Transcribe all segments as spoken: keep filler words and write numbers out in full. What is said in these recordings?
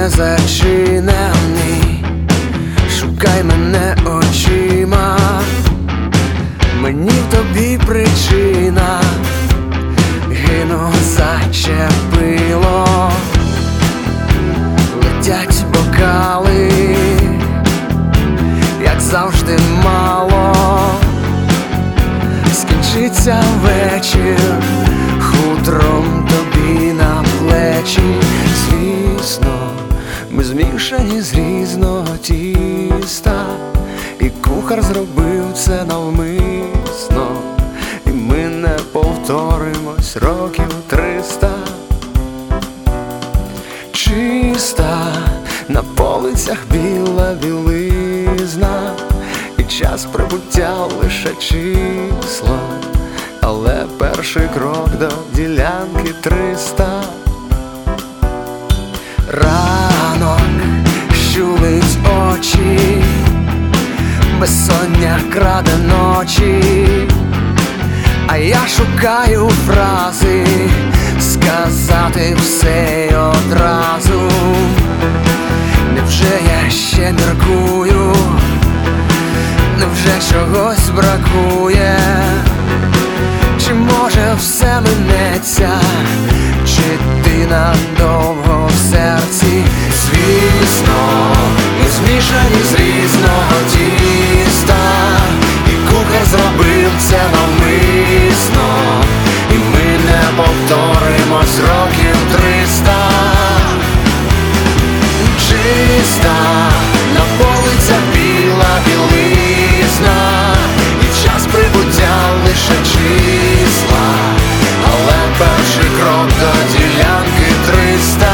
не зачинений, шукай мене очима, мені в тобі причина, гину зачепило, летять бокали, як завжди мало, скінчиться вечір, хутром тобі на плечі. Звісно, ми змішані з різного тіста, і кухар зробив це навмисно, і ми не повторимось років триста. Чиста на полицях біла білизна, і час прибуття лише числа, але перший крок до ділянки триста. Ранок щулить очі, безсоння краде ночі, а я шукаю фрази, сказати все й одразу. Невже я ще міркую, невже чогось бракує, чи може все минеться, чи ти надовго в серці? Звісно, ми змішані з різного тіста, і кухар зробив це навмисно, і ми не повторимось років триста. Чиста на полицях біла білизна, і час прибуття лише числа, але перший крок до ділянки триста.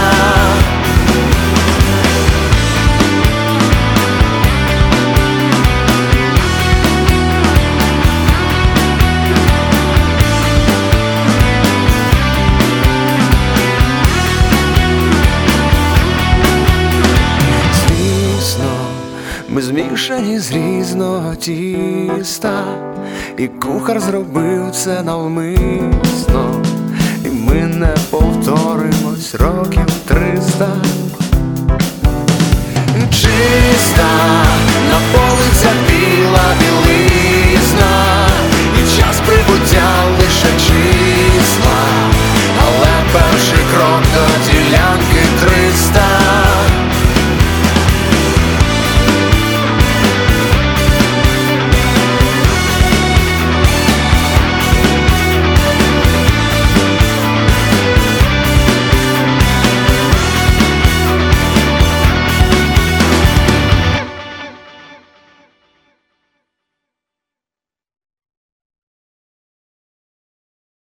Ми змішані з різного тіста, і кухар зробив це навмисно, і ми не повторимось років триста. Чиста на полицях біла